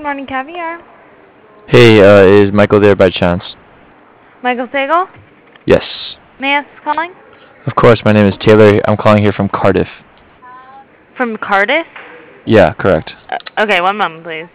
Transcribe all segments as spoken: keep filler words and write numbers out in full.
morning, Caviar. Hey, uh, is Michael there by chance? Michael Sagal? Yes. May I ask who's calling? Of course, my name is Taylor. I'm calling here from Cardiff. From Cardiff? Yeah, correct. Uh, okay, one moment, please.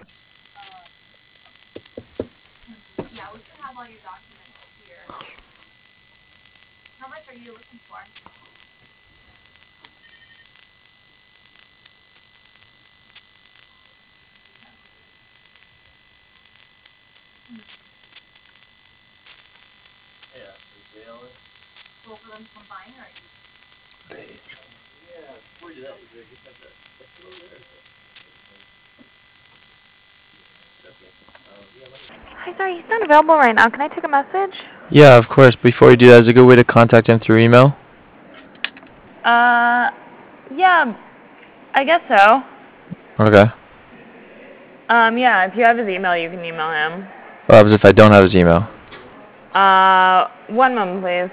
Hi, sorry, he's not available right now. Can I take a message? Yeah, of course. Before you do that, is a good way to contact him through email? Uh, yeah, I guess so. Okay. Um, yeah, if you have his email, you can email him. What happens if I don't have his email? Uh, one moment, please.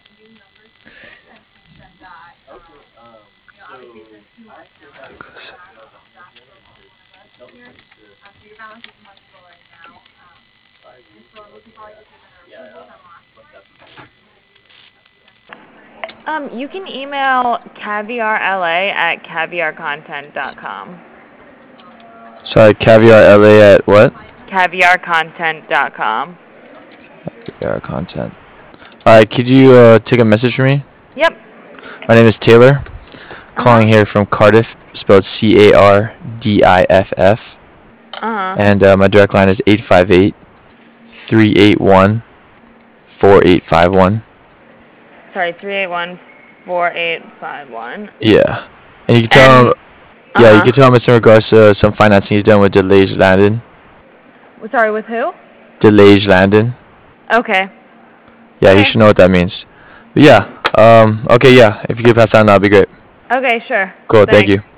Um, you can email caviarla at caviar content dot com. Sorry, caviar L A at what? caviar content dot com. Caviar content. Alright, could you uh, take a message for me? Yep. My name is Taylor. Calling Uh-huh. here from Cardiff, spelled C A R D I F F. Uh-huh. And uh, my direct line is eight five eight, three eight one, four eight five one. Sorry, three eight one, four eight five one. Yeah. And you can tell And, him, yeah, you uh-huh. can tell him it's in regards to some financing he's done with Delage Landon. Sorry, with who? Delage Landon. Okay. Yeah, Okay. he should know what that means. But yeah, um, okay, yeah, if you could pass that on, that'd be great. Okay, sure. Cool, thank Thanks. you.